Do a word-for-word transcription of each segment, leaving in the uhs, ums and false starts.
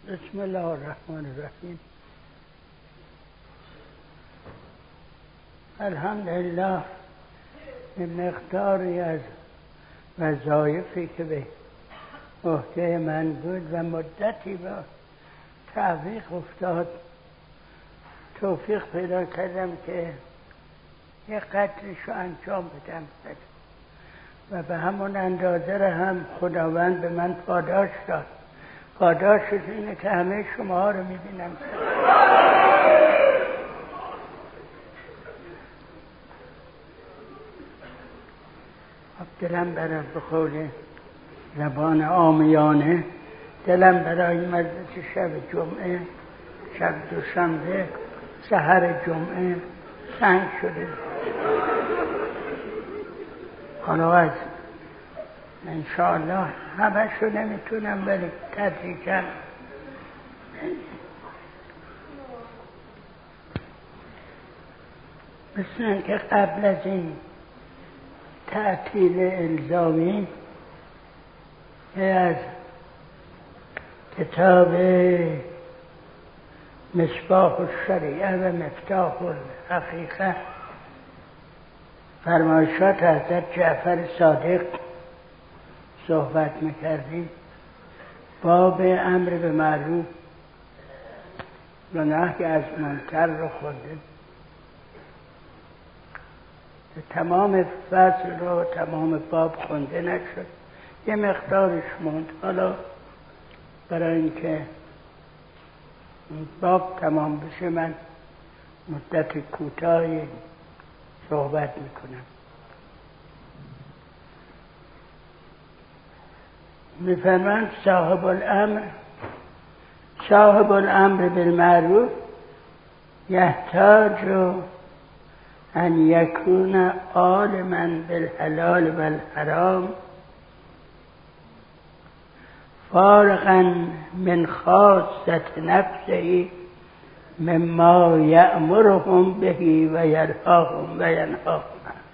بسم الله الرحمن الرحیم. الحمدلله به مقداری از وظایفی که به عهده من بود و مدتی با تعویق افتاد توفیق پیدا کردم که یک قدرش رو انجام بدم و به همون اندازه را هم خداوند به من پاداش داد. پاداشش اینه که همه شما ها رو میبینم. دلم برای به قول زبان عامیانه دلم برای مجلس شب جمعه، شب دوشنبه، سحر جمعه سنگ شده. حالا از انشاءالله همه شو نمیتونم ولی تدریجا مثل که قبل از این تعطیل الزامی از کتاب مصباح الشریعه و مفتاح الحقیقه فرمایشات حضرت جعفر صادق صحبت میکردیم. باب امر به معروف و نهی از منکر رو خوندیم. تمام فصل رو تمام باب خونده نشد، یه مقدارش موند. حالا برای اینکه باب تمام بشه من مدت کوتاهی صحبت میکنم. میفرماند صاحب الامر صاحب الامر بالمعروف یحتاج ان یکون عالما بالحلال والحرام فارغا من خاصة نفسه مما یأمرهم به و یرهاهم و ینهاهم.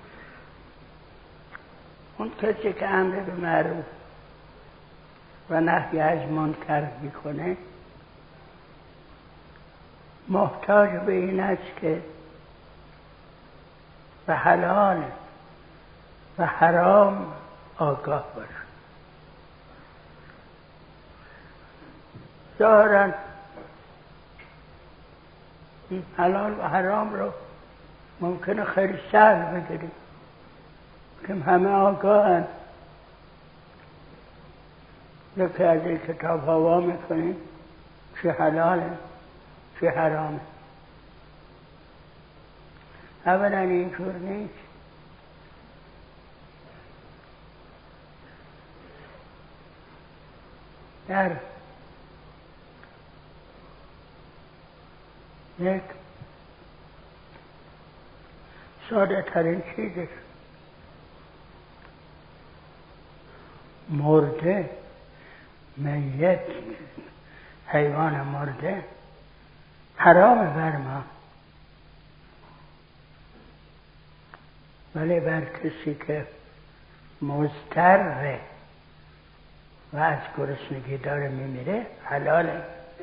اون کسی که امر به معروف و نهی از منکر میکنه محتاج به این است که به حلال و حرام آگاه باشه. ظاهراً این حلال و حرام رو ممکنه خیلی سهل بگیریم که همه آگاهن. یکی از این کتاب هوا میکنیم چه حلاله چه حرامه. اولا اینجور نیست. در یک ساده ترین چیزش مرده، میت، حیوان مرده حرام بر ما، ولی بر کسی که مضطره و از گرسنگی داره میمیره حلاله.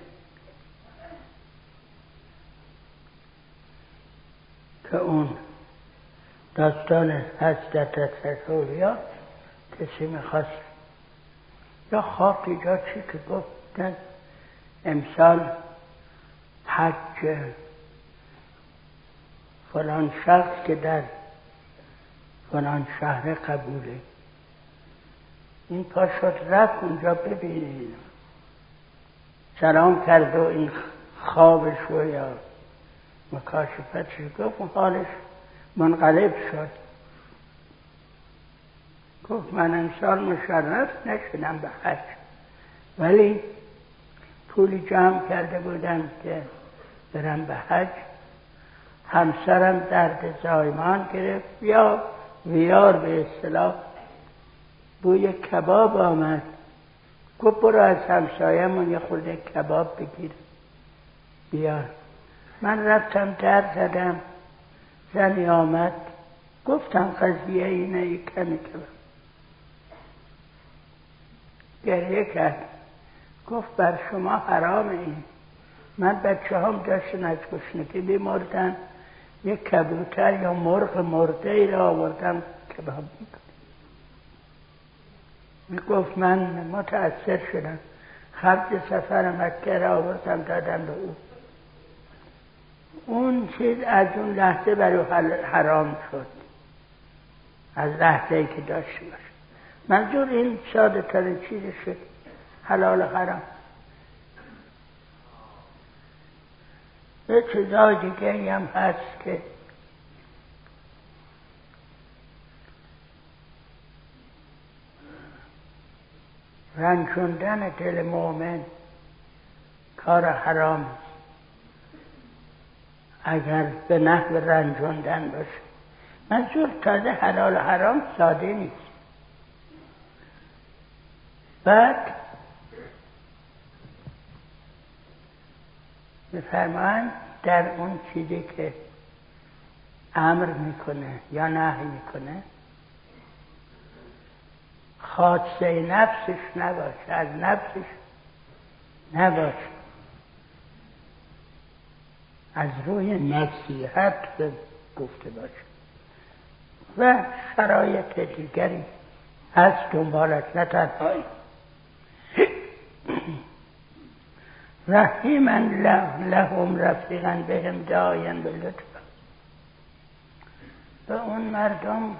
که اون داستان حضرت رسولیا کسی میخواست یا خاکی یا چی که گفتن امسال حج فلان شخص که در فلان شهر قبوله، این پا شد رفت اونجا ببینید، سلام کرد و این خوابش رو یا مکاشفتش گفت و حالش منقلب شد. گفت من امسال مشرف نشدم به حج، ولی پولی جمع کرده بودم که برم به حج. همسرم درد زایمان گرفت یا ویار به اصطلاح، بوی کباب آمد. گفت برو از همسایه‌مون یه خورده کباب بگیر بیار. من رفتم در زدم، زنی آمد گفتم قضیه اینه، یک کمی کباب. گریه کرد گفت بر شما حرام این. من بچه هم داشتن از گشنگی بیمردن، یک کبوتر یا مرغ مرده ای را آوردم کباب میکنم. میگفت من متأثر شدم، خرج سفر مکه را آوردم دادم به او. اون چیز از اون لحظه برای حرام شد، از لحظه ای که داشته باشه. منظور این ساده ترین چیز شد، حلال و حرام. یه چیزای دیگه هم هست که رنجوندن دل مؤمن کار حرام است اگر به نحو رنجوندن باشه. منظور تازه حلال و حرام ساده نیست. بعد بفرمایند در اون چیزی که امر میکنه یا نهی میکنه خاصه نفسش نباشه، از نفسش نباشه، از روی نصیحت گفته باشه و شرایط دیگری هست دنبالش، نه تنهایی. رحیما لهم رفیقا بهم داین به لطف، به اون مردم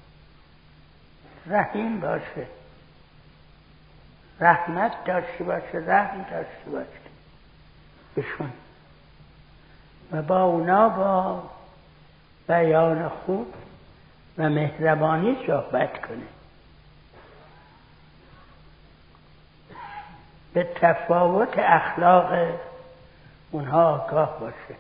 رحیم باشه، رحمت داشته باشه، رحم داشته باشه بشون و با اونا با بیان خوب و مهربانی صحبت کنه، به تفاوت اخلاق اونها آگاه باشه.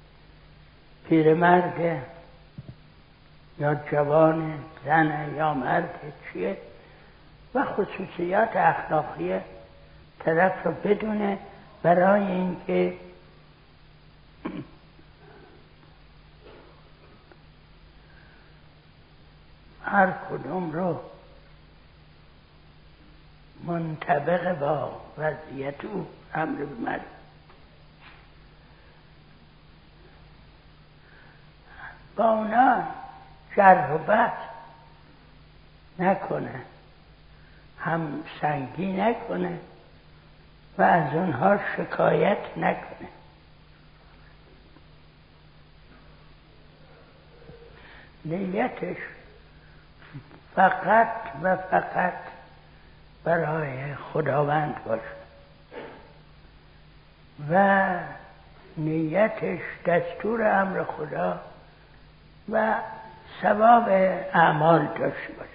پیرمرد یا جوان، زن یا مرد چیه و خصوصیات اخلاقی طرف رو بدونه برای اینکه هر کدوم رو منطبق با وضعیت او امر بمرد. با اونا جرح و بحث نکنه، هم سنگی نکنه و از اونها شکایت نکنه. نیتش فقط و فقط برای خداوند باشه و نیتش دستور امر خدا و ثواب اعمال داشته باشه.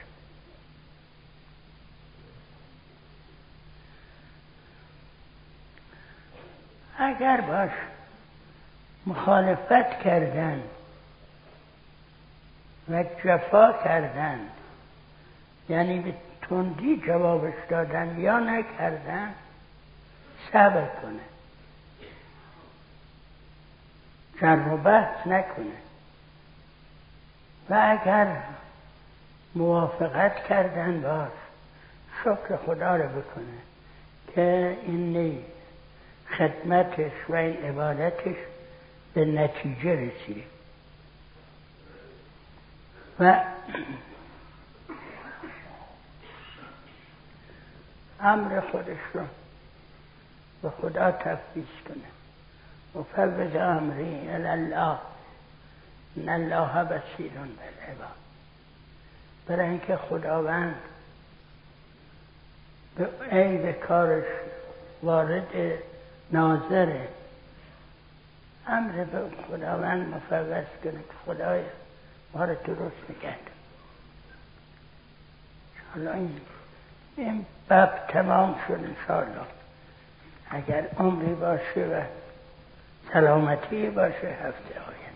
اگر باش مخالفت کردن و جفا کردن، یعنی به تندی جوابش دادن یا نکردن، صبر کنه، جر و بحث نکنه و اگر موافقت کردن باش شکر خدا رو بکنه که این خدمتش و این عبادتش به نتیجه رسیده و امر خودش رو به خدا تفویض کنه و فوض امری الی الله ان الله بصیر بالعباد، برای اینکه خداوند به عیب کارش وارد ناظره. امر به خداوند مفوض کنه که خدای ما رو درست نگه دار. حالا این این باب تمام شد انشاءالله، اگر عمری باشه و سلامتی باشه هفته آینده.